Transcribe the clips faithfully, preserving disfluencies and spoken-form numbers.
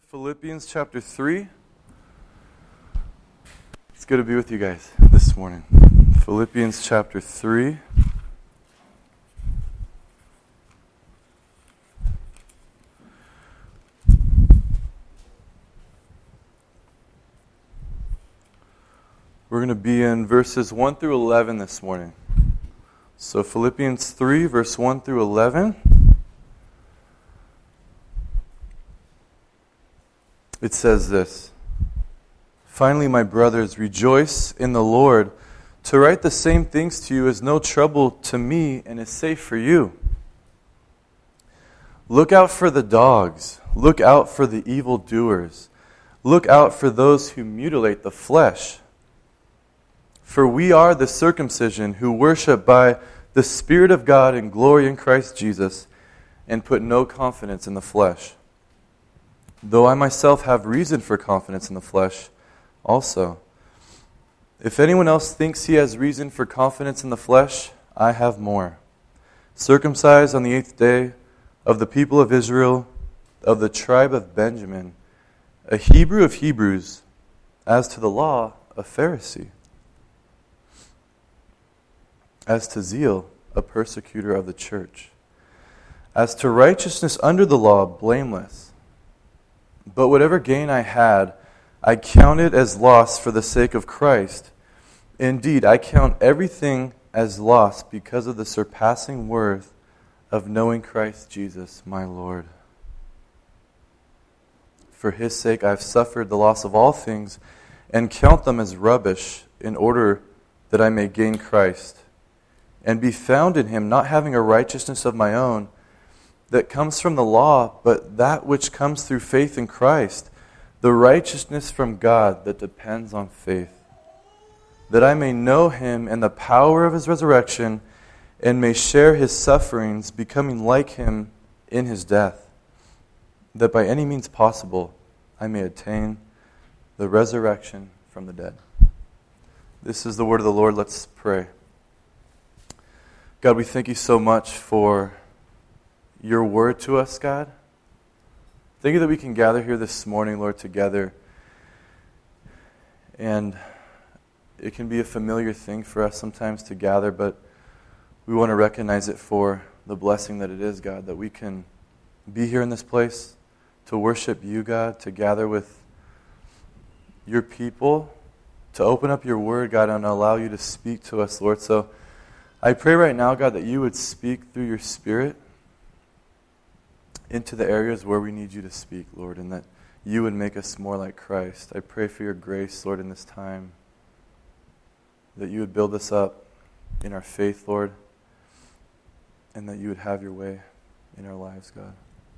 Philippians chapter three. It's good to be with you guys this morning. Philippians chapter three. We're going to be in verses one through eleven this morning. So Philippians three, verse one through eleven. It says this: "Finally, my brothers, rejoice in the Lord. To write the same things to you is no trouble to me and is safe for you. Look out for the dogs. Look out for the evildoers. Look out for those who mutilate the flesh. For we are the circumcision who worship by the Spirit of God and glory in Christ Jesus and put no confidence in the flesh. Though I myself have reason for confidence in the flesh also. If anyone else thinks he has reason for confidence in the flesh, I have more. Circumcised on the eighth day, of the people of Israel, of the tribe of Benjamin, a Hebrew of Hebrews, as to the law, a Pharisee, as to zeal, a persecutor of the church, as to righteousness under the law, blameless. But whatever gain I had, I counted as loss for the sake of Christ. Indeed, I count everything as loss because of the surpassing worth of knowing Christ Jesus, my Lord. For his sake I have suffered the loss of all things and count them as rubbish in order that I may gain Christ and be found in him, not having a righteousness of my own that comes from the law, but that which comes through faith in Christ, the righteousness from God that depends on faith, that I may know him and the power of his resurrection and may share his sufferings, becoming like him in his death, that by any means possible I may attain the resurrection from the dead." This is the word of the Lord. Let's pray. God, we thank you so much for your word to us, God. Thank you that we can gather here this morning, Lord, together. And it can be a familiar thing for us sometimes to gather, but we want to recognize it for the blessing that it is, God, that we can be here in this place to worship you, God, to gather with your people, to open up your word, God, and allow you to speak to us, Lord. So I pray right now, God, that you would speak through your Spirit into the areas where we need you to speak, Lord, and that you would make us more like Christ. I pray for your grace, Lord, in this time, that you would build us up in our faith, Lord, and that you would have your way in our lives, God.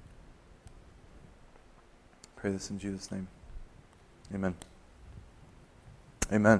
I pray this in Jesus' name. Amen. Amen.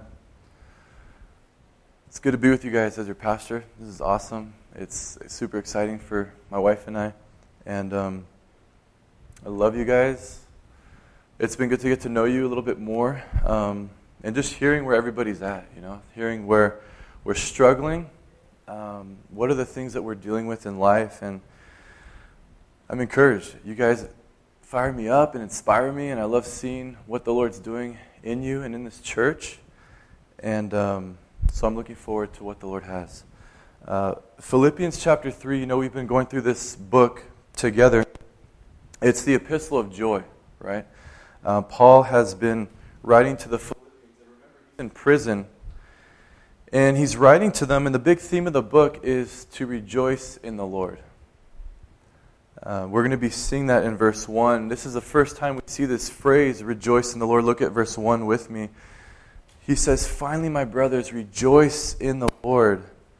It's good to be with you guys as your pastor. This is awesome. It's, it's super exciting for my wife and I. And um, I love you guys. It's been good to get to know you a little bit more. Um, and just hearing where everybody's at, you know, hearing where we're struggling. Um, what are the things that we're dealing with in life? And I'm encouraged. You guys fire me up and inspire me. And I love seeing what the Lord's doing in you and in this church. And um, so I'm looking forward to what the Lord has. Uh, Philippians chapter three, you know, we've been going through this book together. It's the epistle of joy, right? Uh, Paul has been writing to the Philippians. And remember, he's in prison. And he's writing to them, and the big theme of the book is to rejoice in the Lord. Uh, we're going to be seeing that in verse one. This is the first time we see this phrase, rejoice in the Lord. Look at verse one with me. He says, "Finally, my brothers, rejoice in the Lord."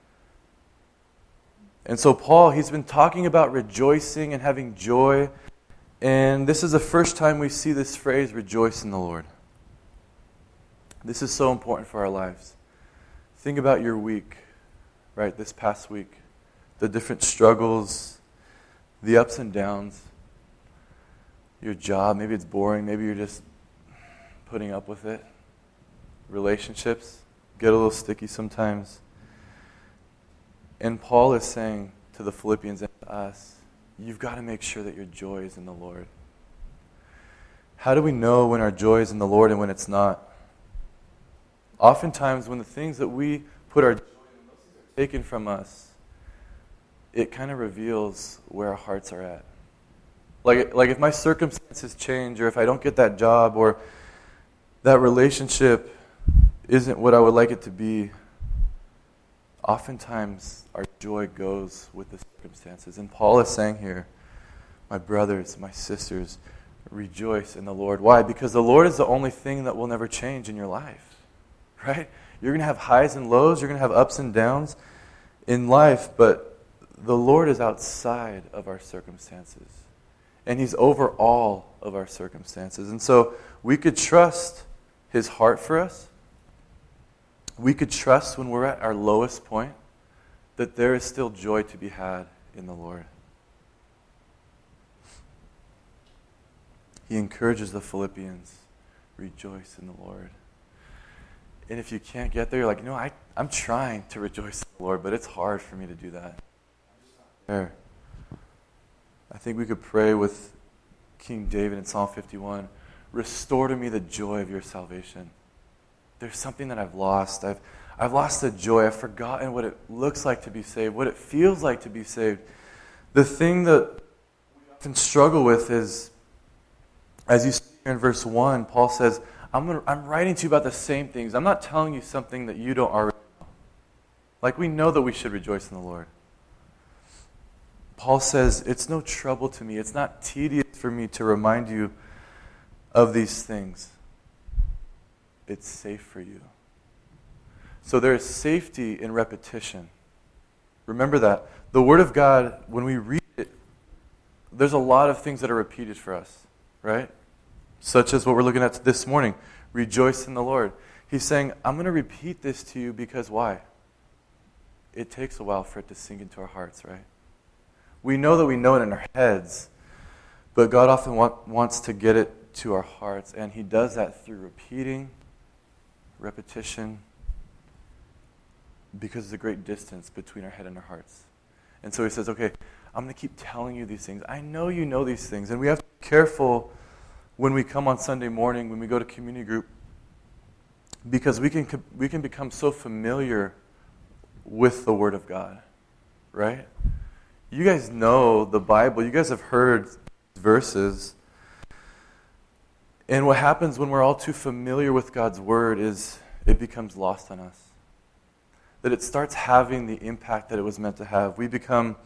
And so Paul, he's been talking about rejoicing and having joy. And this is the first time we see this phrase, rejoice in the Lord. This is so important for our lives. Think about your week, right, this past week. The different struggles, the ups and downs. Your job, maybe it's boring. Maybe you're just putting up with it. Relationships get a little sticky sometimes. And Paul is saying to the Philippians and to us, you've got to make sure that your joy is in the Lord. How do we know when our joy is in the Lord and when it's not? Oftentimes, when the things that we put our joy in, those things are taken from us, it kind of reveals where our hearts are at. Like, like if my circumstances change, or if I don't get that job, or that relationship isn't what I would like it to be, oftentimes our joy goes with the circumstances. And Paul is saying here, my brothers, my sisters, rejoice in the Lord. Why? Because the Lord is the only thing that will never change in your life, right? You're going to have highs and lows. You're going to have ups and downs in life, but the Lord is outside of our circumstances, and He's over all of our circumstances. And so we could trust His heart for us. We could trust when we're at our lowest point that there is still joy to be had in the Lord. He encourages the Philippians, rejoice in the Lord. And if you can't get there, you're like, you know, I, I'm trying to rejoice in the Lord, but it's hard for me to do that. There. I think we could pray with King David in Psalm fifty-one, restore to me the joy of your salvation. There's something that I've lost. I've, I've lost the joy. I've forgotten what it looks like to be saved, what it feels like to be saved. The thing that we often struggle with is, as you see here in verse one, Paul says, I'm, gonna, I'm writing to you about the same things. I'm not telling you something that you don't already know. Like, we know that we should rejoice in the Lord. Paul says, it's no trouble to me. It's not tedious for me to remind you of these things. It's safe for you. So there is safety in repetition. Remember that. The Word of God, when we read it, there's a lot of things that are repeated for us. Right? Such as what we're looking at this morning. Rejoice in the Lord. He's saying, I'm going to repeat this to you because why? It takes a while for it to sink into our hearts, right? We know that we know it in our heads, but God often want, wants to get it to our hearts, and He does that through repeating, repetition, because there's a great distance between our head and our hearts. And so He says, okay, I'm going to keep telling you these things. I know you know these things. And we have to be careful when we come on Sunday morning, when we go to community group, because we can we can become so familiar with the Word of God, right? You guys know the Bible. You guys have heard verses. And what happens when we're all too familiar with God's Word is it becomes lost on us. That it starts having the impact that it was meant to have. We become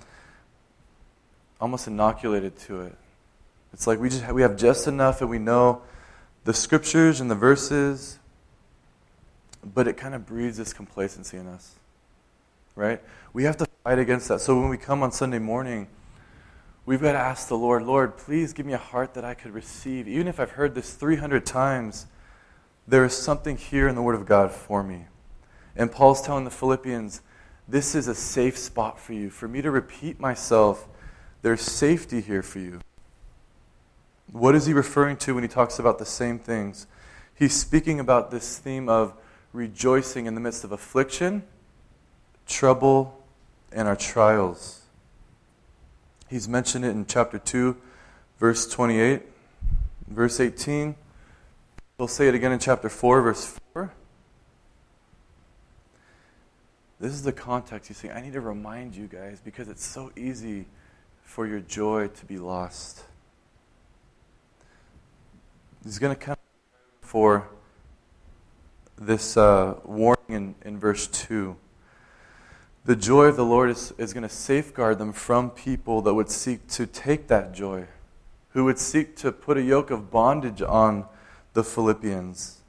almost inoculated to it. It's like we just have, we have just enough, and we know the scriptures and the verses, but it kind of breeds this complacency in us, right? We have to fight against that. So when we come on Sunday morning, we've got to ask the Lord, Lord, please give me a heart that I could receive. Even if I've heard this three hundred times, there is something here in the Word of God for me. And Paul's telling the Philippians, this is a safe spot for you. For me to repeat myself, there's safety here for you. What is he referring to when he talks about the same things? He's speaking about this theme of rejoicing in the midst of affliction, trouble, and our trials. He's mentioned it in chapter two, verse twenty-eight, verse eighteen. We'll say it again in chapter four, verse four. This is the context. He's saying, I need to remind you guys because it's so easy for your joy to be lost. He's going to come for this uh, warning in, in verse two. The joy of the Lord is, is going to safeguard them from people that would seek to take that joy, who would seek to put a yoke of bondage on the Philippians.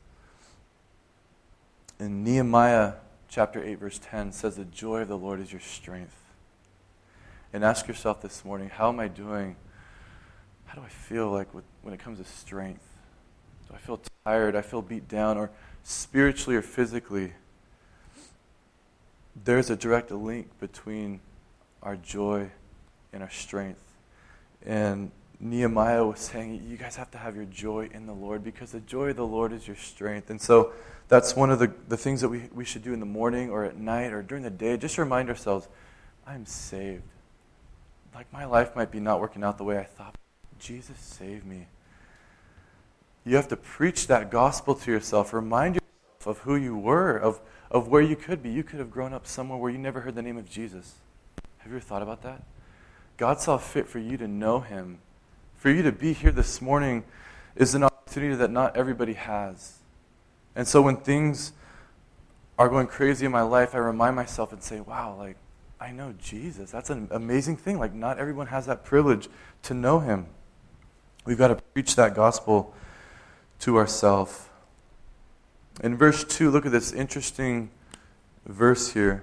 In Nehemiah chapter eight, verse ten says, the joy of the Lord is your strength. And ask yourself this morning, how am I doing? How do I feel like with, when it comes to strength? Do I feel tired? I feel beat down, or spiritually or physically? There's a direct link between our joy and our strength. And Nehemiah was saying, you guys have to have your joy in the Lord because the joy of the Lord is your strength. And so that's one of the, the things that we, we should do in the morning or at night or during the day. Just remind ourselves, I'm saved. Like my life might be not working out the way I thought. Jesus saved me. You have to preach that gospel to yourself. Remind yourself of who you were, of, of where you could be. You could have grown up somewhere where you never heard the name of Jesus. Have you ever thought about that? God saw fit for you to know him. For you to be here this morning is an opportunity that not everybody has. And so when things are going crazy in my life, I remind myself and say, wow, like, I know Jesus. That's an amazing thing. Like, not everyone has that privilege to know him. We've got to preach that gospel to ourselves. In verse two, look at this interesting verse here.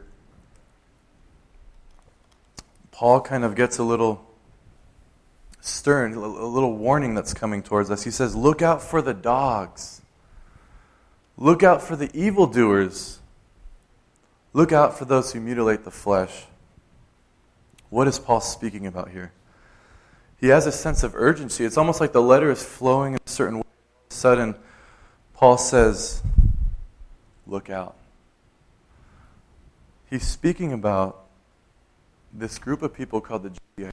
Paul kind of gets a little stern, a little warning that's coming towards us. He says, look out for the dogs. Look out for the evildoers. Look out for those who mutilate the flesh. What is Paul speaking about here? He has a sense of urgency. It's almost like the letter is flowing in a certain way. All of a sudden, Paul says, look out. He's speaking about this group of people called the Judaizers.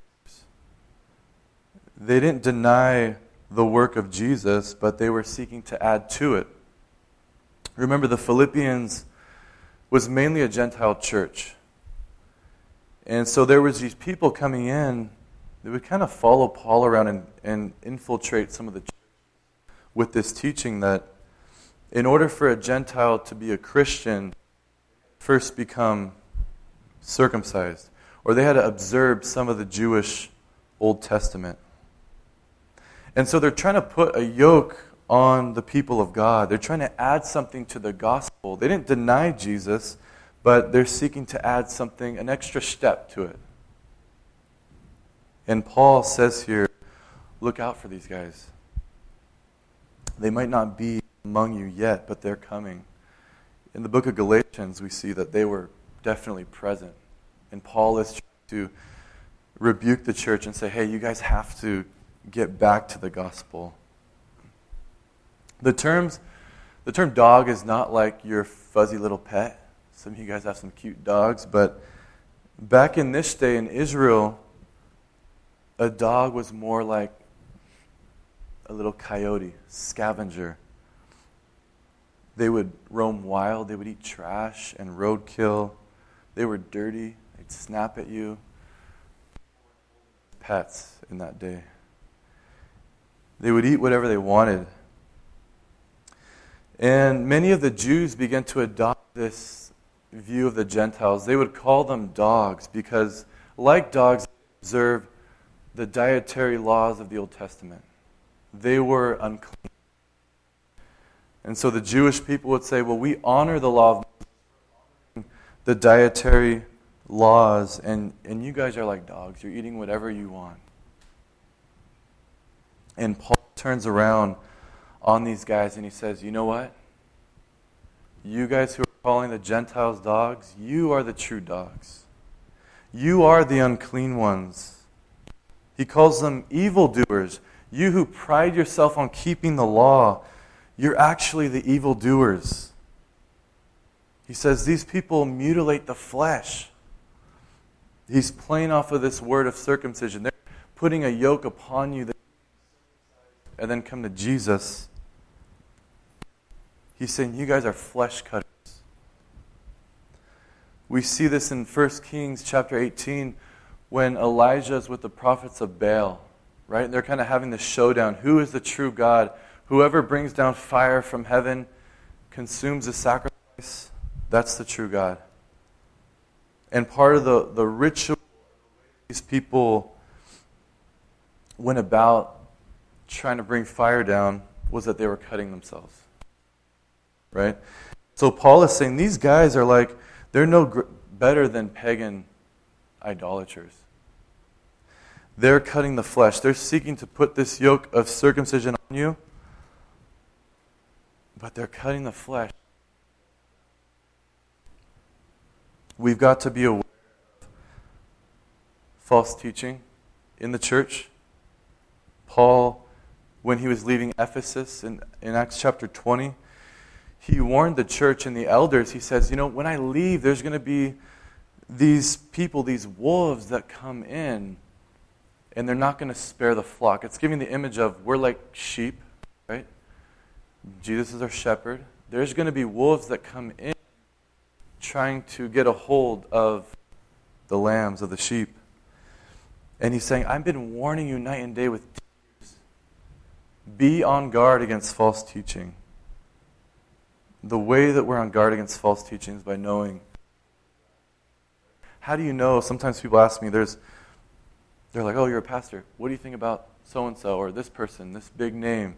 They didn't deny the work of Jesus, but they were seeking to add to it. Remember, the Philippians was mainly a Gentile church. And so there was these people coming in that would kind of follow Paul around and, and infiltrate some of the church with this teaching that in order for a Gentile to be a Christian, first become circumcised. Or they had to observe some of the Jewish Old Testament. And so they're trying to put a yoke on the people of God. They're trying to add something to the gospel. They didn't deny Jesus, but they're seeking to add something, an extra step to it. And Paul says here, look out for these guys. They might not be among you yet, but they're coming. In the book of Galatians, we see that they were definitely present. And Paul is trying to rebuke the church and say, hey, you guys have to get back to the gospel. The terms, the term dog is not like your fuzzy little pet. Some of you guys have some cute dogs, but back in this day in Israel, a dog was more like a little coyote, scavenger. They would roam wild, they would eat trash and roadkill. They were dirty, they'd snap at you. Pets in that day. They would eat whatever they wanted. And many of the Jews began to adopt this view of the Gentiles. They would call them dogs because, like dogs, they observed the dietary laws of the Old Testament. They were unclean. And so the Jewish people would say, well, we honor the law of the dietary laws, and, and you guys are like dogs. You're eating whatever you want. And Paul turns around on these guys and he says, you know what? You guys who are calling the Gentiles dogs, you are the true dogs. You are the unclean ones. He calls them evildoers. You who pride yourself on keeping the law, you're actually the evildoers. He says these people mutilate the flesh. He's playing off of this word of circumcision. They're putting a yoke upon you that and then come to Jesus. He's saying, you guys are flesh cutters. We see this in First Kings chapter eighteen when Elijah is with the prophets of Baal, right? And they're kind of having this showdown. Who is the true God? Whoever brings down fire from heaven, consumes the sacrifice, that's the true God. And part of the, the ritual these people went about trying to bring fire down was that they were cutting themselves. Right? So Paul is saying these guys are like, they're no gr- better than pagan idolaters. They're cutting the flesh. They're seeking to put this yoke of circumcision on you, but they're cutting the flesh. We've got to be aware of false teaching in the church. Paul, when he was leaving Ephesus in, in Acts chapter twenty, he warned the church and the elders. He says, you know, when I leave, there's going to be these people, these wolves that come in, and they're not going to spare the flock. It's giving the image of we're like sheep, right? Jesus is our shepherd. There's going to be wolves that come in trying to get a hold of the lambs, of the sheep. And he's saying, I've been warning you night and day with tears. Be on guard against false teaching. The way that we're on guard against false teaching is by knowing. How do you know? Sometimes people ask me, there's, they're like, oh, you're a pastor. What do you think about so-and-so or this person, this big name?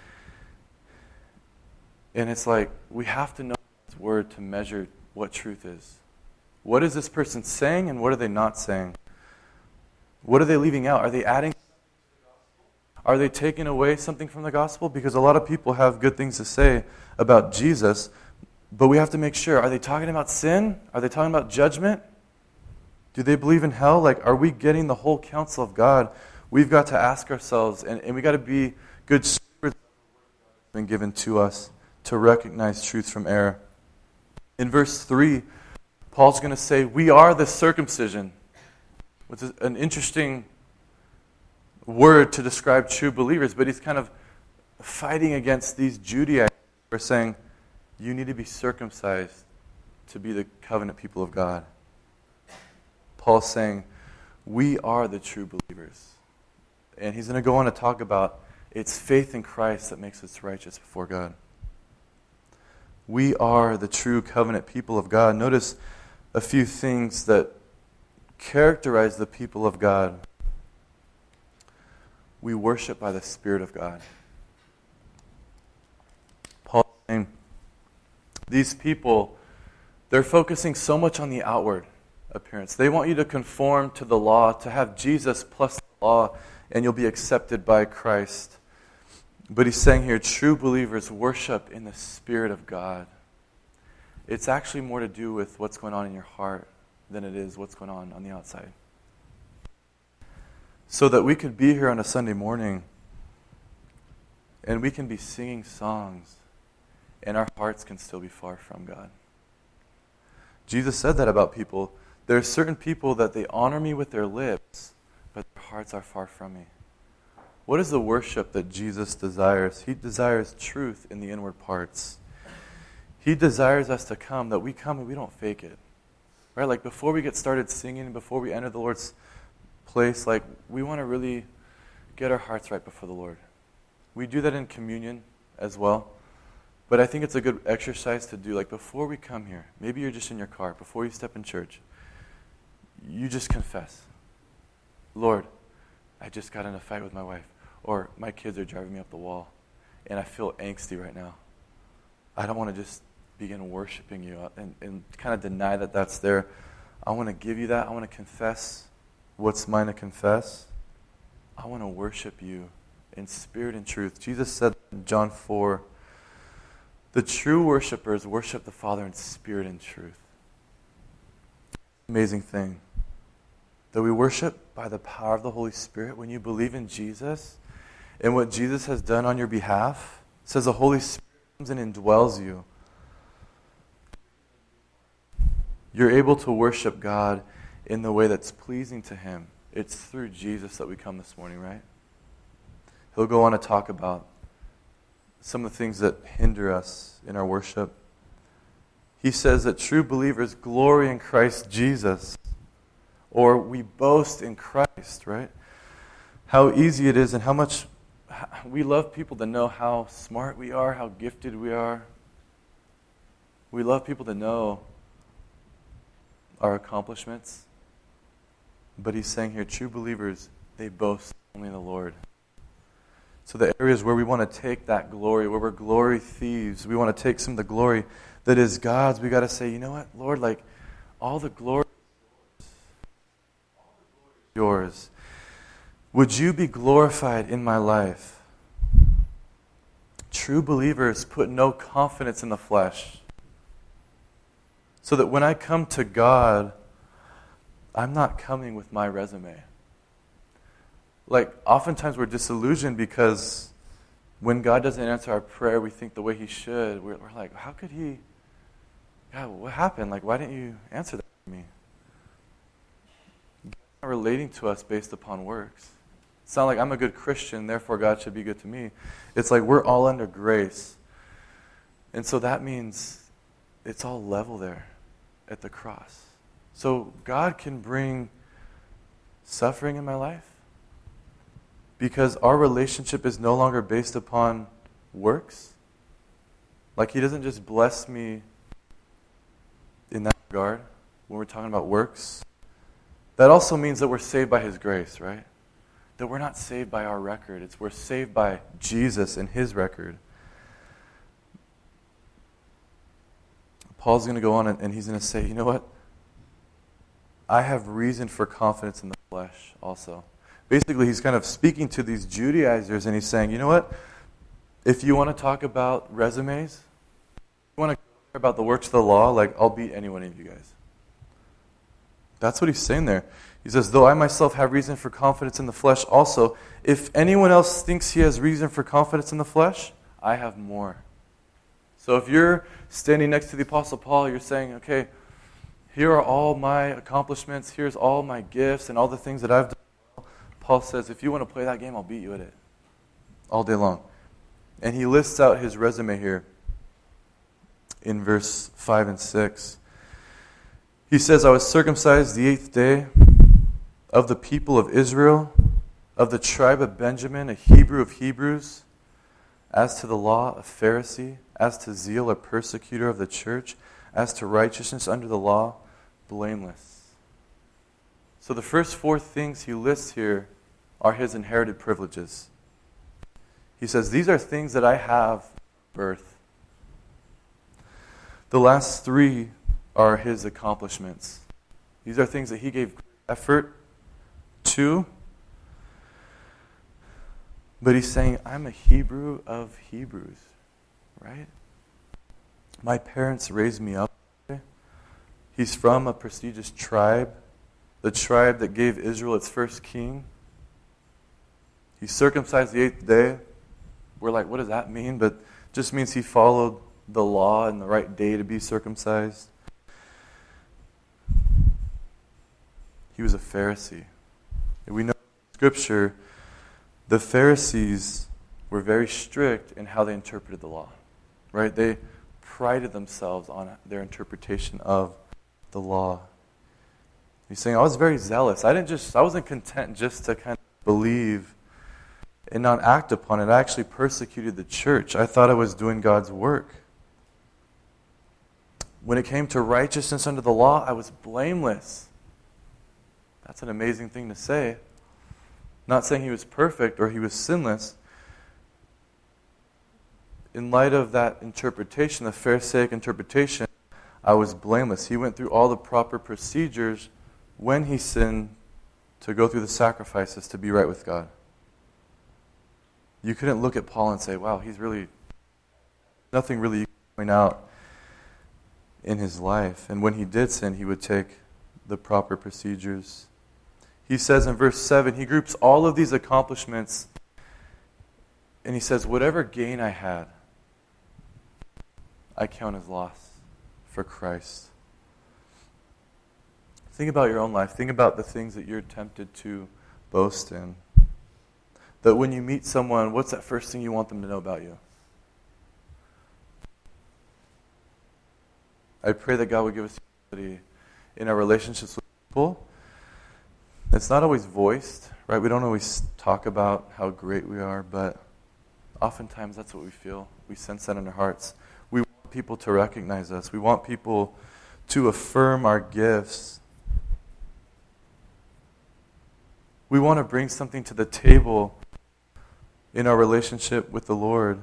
And it's like, we have to know God's word to measure what truth is. What is this person saying and what are they not saying? What are they leaving out? Are they adding? Are they taking away something from the gospel? Because a lot of people have good things to say about Jesus, but we have to make sure. Are they talking about sin? Are they talking about judgment? Do they believe in hell? Like, are we getting the whole counsel of God? We've got to ask ourselves, and, and we've got to be good stewards of the word that's been given to us to recognize truth from error. In verse three, Paul's going to say, we are the circumcision, which is an interesting word to describe true believers, but he's kind of fighting against these Judaizers who are saying, you need to be circumcised to be the covenant people of God. Paul's saying, we are the true believers. And he's going to go on to talk about it's faith in Christ that makes us righteous before God. We are the true covenant people of God. Notice a few things that characterize the people of God. We worship by the Spirit of God. Paul is saying, these people, they're focusing so much on the outward appearance. They want you to conform to the law, to have Jesus plus the law, and you'll be accepted by Christ. But he's saying here, true believers worship in the Spirit of God. It's actually more to do with what's going on in your heart than it is what's going on on the outside. So that we could be here on a Sunday morning and we can be singing songs and our hearts can still be far from God. Jesus said that about people. There are certain people that they honor me with their lips, but their hearts are far from me. What is the worship that Jesus desires? He desires truth in the inward parts. He desires us to come, that we come and we don't fake it. Right? Like before we get started singing, before we enter the Lord's place, like we want to really get our hearts right before the Lord. We do that in communion as well. But I think it's a good exercise to do. Like before we come here, maybe you're just in your car, before you step in church, you just confess. Lord, I just got in a fight with my wife. Or my kids are driving me up the wall. And I feel angsty right now. I don't want to just begin worshiping you and, and kind of deny that that's there. I want to give you that. I want to confess what's mine to confess. I want to worship you in spirit and truth. Jesus said in John four, the true worshipers worship the Father in spirit and truth. Amazing thing. That we worship by the power of the Holy Spirit. When you believe in Jesus and what Jesus has done on your behalf, it says the Holy Spirit comes and indwells you. You're able to worship God in the way that's pleasing to Him. It's through Jesus that we come this morning, right? He'll go on to talk about some of the things that hinder us in our worship. He says that true believers glory in Christ Jesus, or we boast in Christ, right? How easy it is and how much we love people to know how smart we are, how gifted we are. We love people to know our accomplishments. But he's saying here, true believers, they boast only in the Lord. So the areas where we want to take that glory, where we're glory thieves, we want to take some of the glory that is God's, we got to say, you know what, Lord, like, all the glory is yours. Would you be glorified in my life? True believers put no confidence in the flesh. So that when I come to God, I'm not coming with my resume. Like, oftentimes we're disillusioned because when God doesn't answer our prayer, we think the way He should. We're, we're like, how could He? God, what happened? Like, why didn't you answer that for me? God's not relating to us based upon works. It's not like I'm a good Christian, therefore God should be good to me. It's like we're all under grace. And so that means it's all level there at the cross. So God can bring suffering in my life because our relationship is no longer based upon works. Like He doesn't just bless me in that regard when we're talking about works. That also means that we're saved by His grace, right? That we're not saved by our record. It's we're saved by Jesus and His record. Paul's going to go on and, and he's going to say, you know what? I have reason for confidence in the flesh also. Basically, he's kind of speaking to these Judaizers and he's saying, you know what? If you want to talk about resumes, if you want to care about the works of the law, like I'll beat any one of you guys. That's what he's saying there. He says, though I myself have reason for confidence in the flesh also, if anyone else thinks he has reason for confidence in the flesh, I have more. So if you're standing next to the Apostle Paul, you're saying, okay, here are all my accomplishments, here's all my gifts and all the things that I've done. Paul says, if you want to play that game, I'll beat you at it all day long. And he lists out his resume here in verse five and six. He says, I was circumcised the eighth day of the people of Israel, of the tribe of Benjamin, a Hebrew of Hebrews, as to the law, a Pharisee, as to zeal, a persecutor of the church, as to righteousness under the law, blameless. So the first four things he lists here are his inherited privileges. He says, these are things that I have from birth. The last three are his accomplishments. These are things that he gave effort to. But he's saying, I'm a Hebrew of Hebrews, right? My parents raised me up. He's from a prestigious tribe, the tribe that gave Israel its first king. He circumcised the eighth day. We're like, what does that mean? But it just means he followed the law and the right day to be circumcised. He was a Pharisee. And we know in Scripture, the Pharisees were very strict in how they interpreted the law. Right? They prided themselves on their interpretation of the law. He's saying, I was very zealous. I didn't just I wasn't content just to kind of believe and not act upon it. I actually persecuted the church. I thought I was doing God's work. When it came to righteousness under the law, I was blameless. That's an amazing thing to say. Not saying he was perfect or he was sinless. In light of that interpretation, the Pharisaic interpretation, I was blameless. He went through all the proper procedures when he sinned to go through the sacrifices to be right with God. You couldn't look at Paul and say, wow, he's really, nothing really you can point out in his life. And when he did sin, he would take the proper procedures. He says in verse seven, he groups all of these accomplishments and he says, whatever gain I had, I count as loss for Christ. Think about your own life. Think about the things that you're tempted to boast in. That when you meet someone, what's that first thing you want them to know about you? I pray that God would give us humility in our relationships with people. It's not always voiced, right? We don't always talk about how great we are, but oftentimes that's what we feel. We sense that in our hearts. We want people to recognize us. We want people to affirm our gifts. We want to bring something to the table in our relationship with the Lord.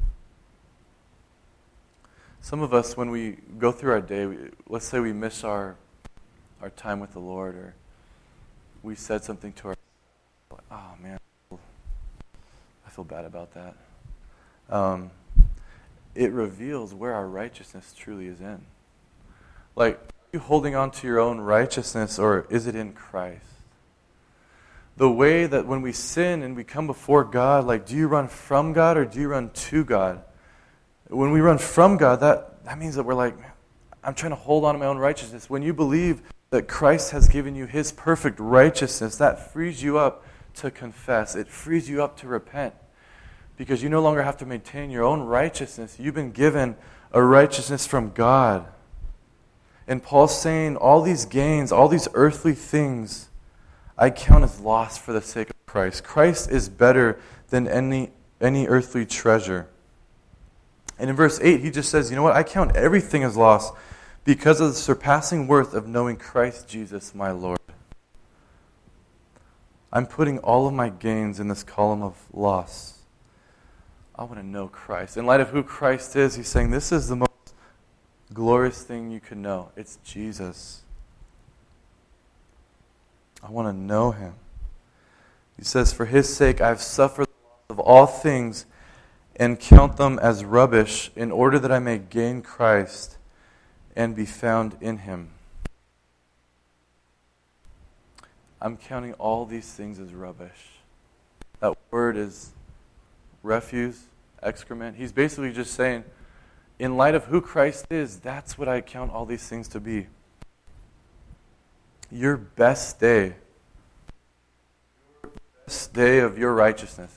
Some of us, when we go through our day, we, let's say we miss our our time with the Lord, or we said something to our, oh man, I feel bad about that. Um, it reveals where our righteousness truly is in. Like, are you holding on to your own righteousness, or is it in Christ? The way that when we sin and we come before God, like, do you run from God or do you run to God? When we run from God, that, that means that we're like, I'm trying to hold on to my own righteousness. When you believe that Christ has given you His perfect righteousness, that frees you up to confess. It frees you up to repent. because you no longer have to maintain your own righteousness. You've been given a righteousness from God. And Paul's saying all these gains, all these earthly things, I count as loss for the sake of Christ. Christ is better than any, any earthly treasure. And in verse eight, he just says, you know what? I count everything as loss because of the surpassing worth of knowing Christ Jesus, my Lord. I'm putting all of my gains in this column of loss. I want to know Christ. In light of who Christ is, he's saying this is the most glorious thing you can know. It's Jesus. I want to know him. He says, for his sake I've suffered the loss of all things and count them as rubbish in order that I may gain Christ and be found in him. I'm counting all these things as rubbish. That word is refuse, excrement. He's basically just saying, in light of who Christ is, that's what I count all these things to be. Your best day, your best day of your righteousness.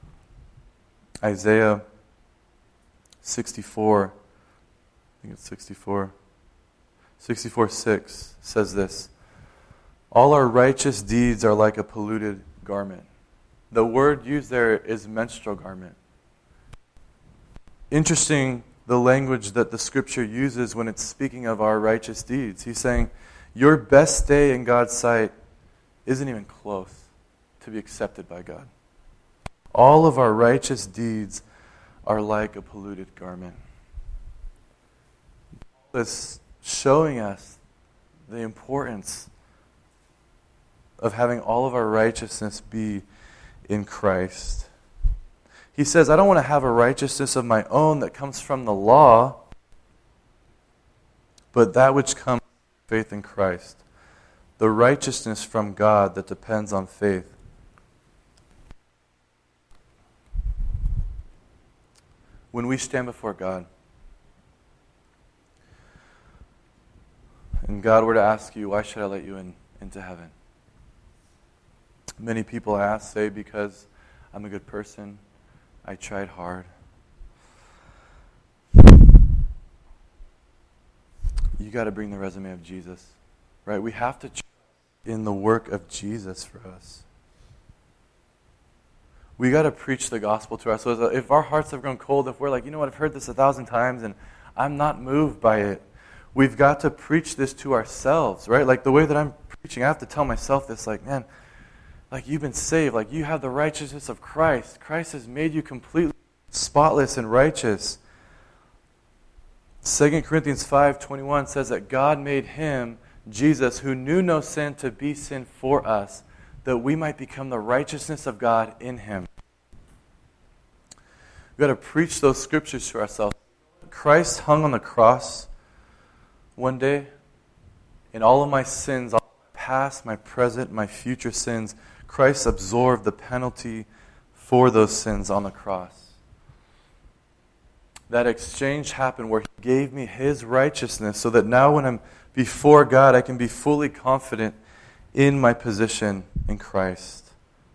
Isaiah sixty-four, I think it's sixty-four, sixty-four six says this, all our righteous deeds are like a polluted garment. The word used there is menstrual garment. Interesting, the language that the Scripture uses when it's speaking of our righteous deeds. He's saying, your best day in God's sight isn't even close to be accepted by God. All of our righteous deeds are like a polluted garment. It's showing us the importance of having all of our righteousness be in Christ. He says, I don't want to have a righteousness of my own that comes from the law, but that which comes from faith in Christ. The righteousness from God that depends on faith. When we stand before God, and God were to ask you, why should I let you in into heaven? Many people ask, say, because I'm a good person, I tried hard. You got to bring the resume of Jesus, right? We have to trust in the work of Jesus for us. We got to preach the gospel to ourselves. If our hearts have grown cold, if we're like, you know what, I've heard this a thousand times and I'm not moved by it, we've got to preach this to ourselves, right? Like the way that I'm preaching, I have to tell myself this, like, man, like you've been saved, like you have the righteousness of Christ. Christ has made you completely spotless and righteous. Second Corinthians five twenty-one says that God made him, Jesus, who knew no sin, to be sin for us, that we might become the righteousness of God in him. We've got to preach those scriptures to ourselves. Christ hung on the cross one day, and all of my sins, all my past, my present, my future sins, Christ absorbed the penalty for those sins on the cross. That exchange happened where he gave me his righteousness so that now when I'm before God, I can be fully confident in my position in Christ.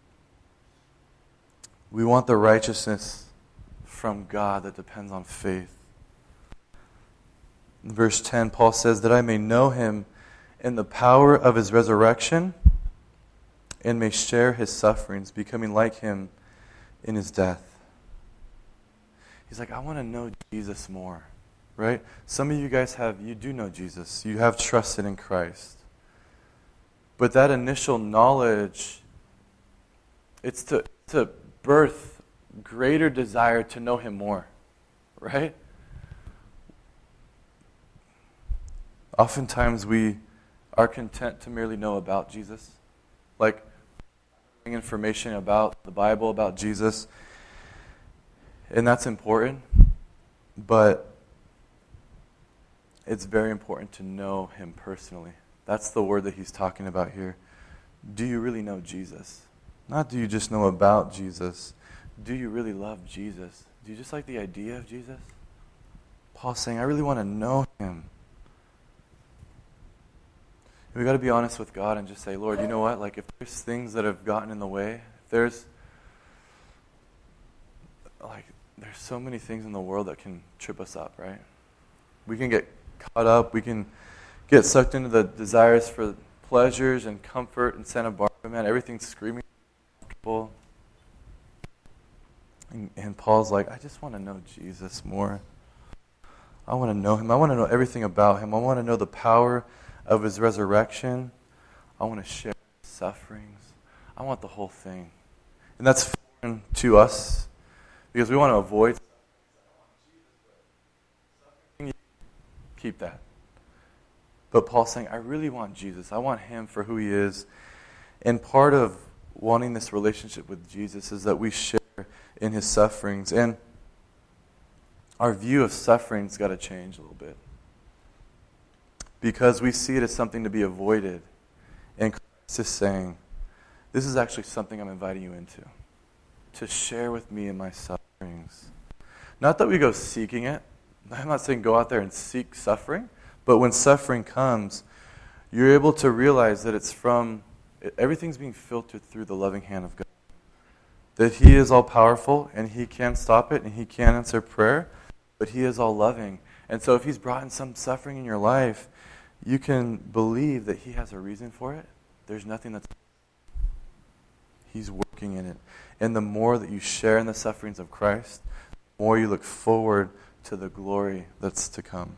We want the righteousness from God that depends on faith. In verse ten, Paul says, that I may know him in the power of his resurrection and may share his sufferings, becoming like him in his death. He's like, I want to know Jesus more, right? Some of you guys have, you do know Jesus. You have trusted in Christ. But that initial knowledge, it's to, to birth greater desire to know him more, right? Oftentimes we are content to merely know about Jesus. Like, information about the Bible, about Jesus. And that's important. But it's very important to know him personally. That's the word that he's talking about here. Do you really know Jesus? Not do you just know about Jesus. Do you really love Jesus? Do you just like the idea of Jesus? Paul's saying, I really want to know him. And we got to be honest with God and just say, Lord, you know what? Like if there's things that have gotten in the way, if there's like, there's so many things in the world that can trip us up, right? We can get caught up. We can get sucked into the desires for pleasures and comfort in Santa Barbara. Man, everything's screaming. People. And, and Paul's like, I just want to know Jesus more. I want to know him. I want to know everything about him. I want to know the power of his resurrection. I want to share his sufferings. I want the whole thing. And that's foreign to us because we want to avoid suffering. Keep that. But Paul's saying, I really want Jesus. I want him for who he is. And part of wanting this relationship with Jesus is that we share in his sufferings. And our view of suffering's got to change a little bit. Because we see it as something to be avoided. And Christ is saying, this is actually something I'm inviting you into. To share with me in my sufferings. Not that we go seeking it. I'm not saying go out there and seek suffering. But when suffering comes, you're able to realize that it's from, everything's being filtered through the loving hand of God. That he is all powerful and he can stop it and he can answer prayer. But he is all loving. And so if he's brought in some suffering in your life, you can believe that he has a reason for it. There's nothing that's... He's working in it. And the more that you share in the sufferings of Christ, the more you look forward to the glory that's to come.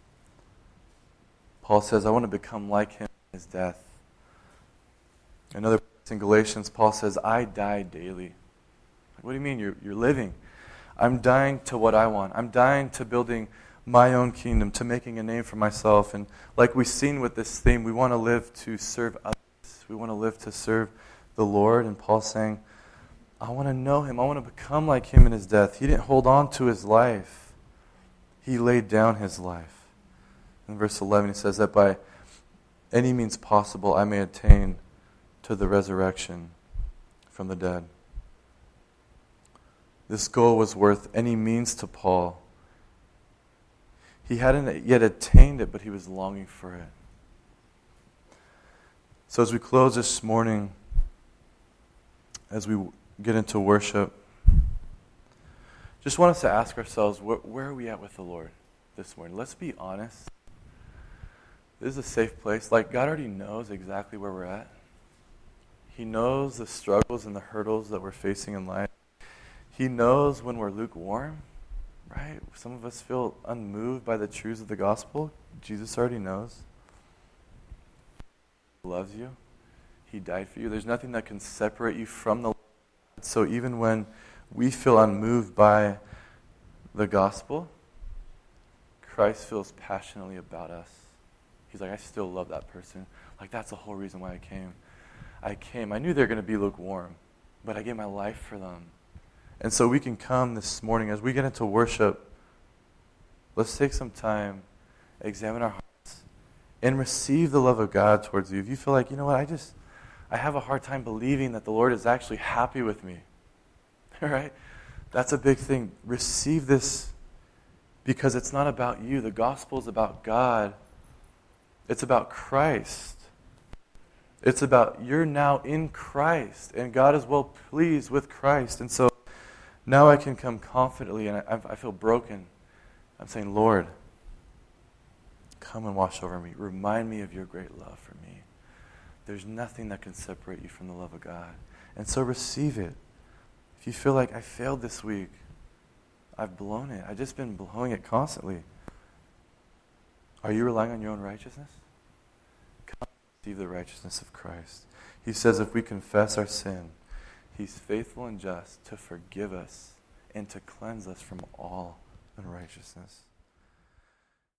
Paul says, I want to become like him in his death. Another place in Galatians, Paul says, I die daily. What do you mean? You're, you're living. I'm dying to what I want. I'm dying to building my own kingdom, to making a name for myself. And like we've seen with this theme, we want to live to serve others. We want to live to serve the Lord. And Paul's saying, I want to know him. I want to become like him in his death. He didn't hold on to his life. He laid down his life. In verse eleven, he says that by any means possible, I may attain to the resurrection from the dead. This goal was worth any means to Paul. He hadn't yet attained it, but he was longing for it. So as we close this morning, as we get into worship, just want us to ask ourselves, where, where are we at with the Lord this morning? Let's be honest. This is a safe place. Like, God already knows exactly where we're at. He knows the struggles and the hurdles that we're facing in life. He knows when we're lukewarm, right? Some of us feel unmoved by the truths of the gospel. Jesus already knows. He loves you. He died for you. There's nothing that can separate you from the Lord. So even when we feel unmoved by the gospel, Christ feels passionately about us. He's like, I still love that person. Like, that's the whole reason why I came. I came. I knew they were going to be lukewarm, but I gave my life for them. And so we can come this morning, as we get into worship, let's take some time, examine our hearts, and receive the love of God towards you. If you feel like, you know what, I just, I have a hard time believing that the Lord is actually happy with me. All right? That's a big thing. Receive this because it's not about you. The gospel is about God. It's about Christ. It's about you're now in Christ, and God is well pleased with Christ. And so now I can come confidently, and I, I feel broken. I'm saying, Lord, come and wash over me. Remind me of your great love for me. There's nothing that can separate you from the love of God. And so receive it. If you feel like I failed this week, I've blown it. I've just been blowing it constantly. Are you relying on your own righteousness? Come receive the righteousness of Christ. He says if we confess our sin, He's faithful and just to forgive us and to cleanse us from all unrighteousness.